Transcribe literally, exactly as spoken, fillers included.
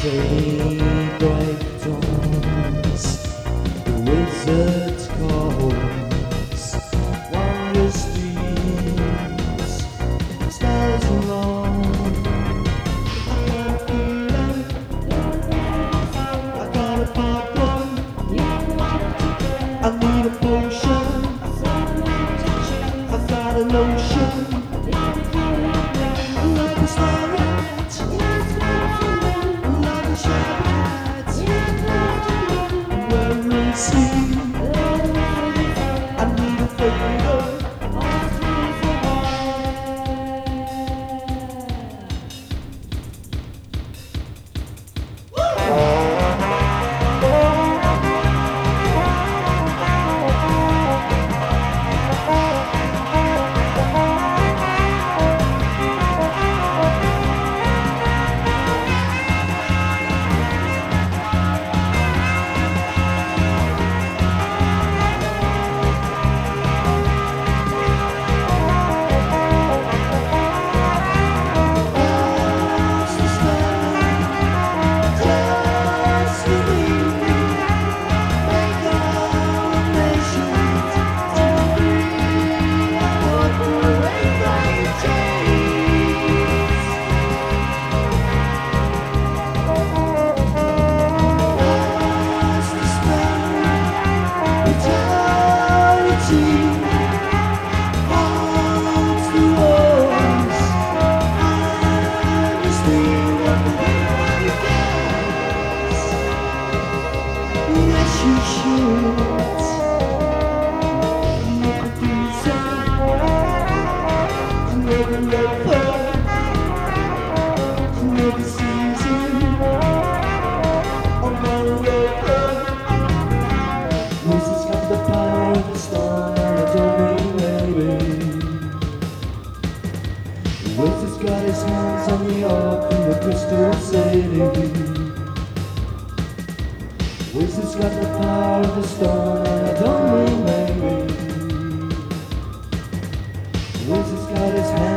Daybreak dawns, the wizard's calls, wondrous dreams, spells alone. I got a feeling, I got a problem, I need a potion, I got a notion, like a starlight. You should make a decent, make a lover, make a season of my lover. Music's got the power of the stone and I don't mean baby. Wizard's got his hands on the ark in the crystal city. Wizard's got the power of the stone and I don't mean maybe. Wizard's got his hand